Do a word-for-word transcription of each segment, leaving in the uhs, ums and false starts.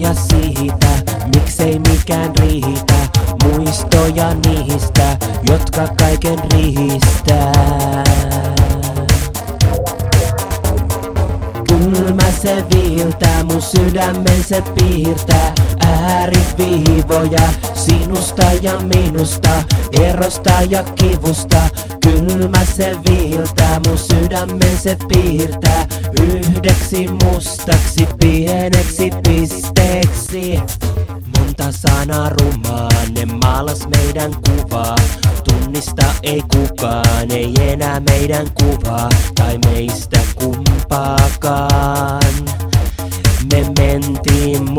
ajatella siitä, miksei mikään riitä. Muistoja niistä, jotka kaiken riistää. Kylmä se viiltää, mun sydämen se piirtää. Ääriviivoja sinusta ja minusta, erosta ja kivusta. Kylmä se viiltää, mun sydämen se piirtää. Yhdeksi mustaksi, pieneksi pisteeksi. Monta sanaa rumaa, ne maalas meidän kuvaa. Tunnista ei kukaan, ei enää meidän kuvaa. Tai meistä kumpaakaan. Me mentiin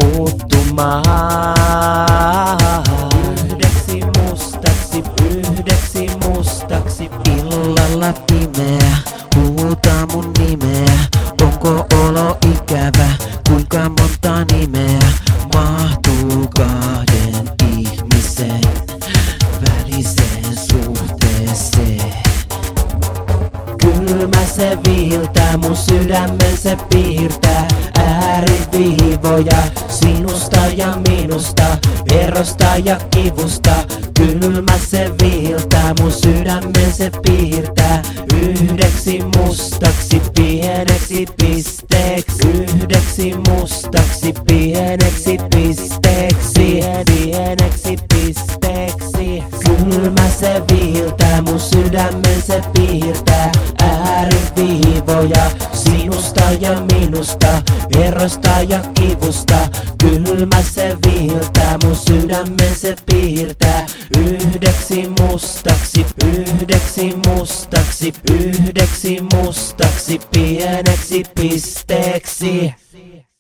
muuttumaan. Yhdeksi mustaksi, yhdeksi mustaksi. Illalla pimeä, huutaa mun nimeä. Onko olo ikävä, kuinka monta nimeä mahtuu kahden ihmisen väliseen suhteeseen? Kylmä se viiltää, mun sydämen se piirtää. Ääriviivoja sinusta ja minusta, erosta ja kivusta. Kylmä se viiltää, mun sydämen se piirtää. Yhdeksi mustaksi, pieneksi pisteeksi. Yhdeksi mustaksi, pieneksi pisteeksi. Pieneksi pisteeksi. Kylmä se viiltää, mun sydämen se piirtää. Ääriviivoja sinusta ja minusta, erosta ja kivusta. Kylmä se viiltää, mun sydämen se piirtää. Yhdeksi mustaksi, yhdeksi mustaksi, yhdeksi mustaksi, pieneksi pisteeksi.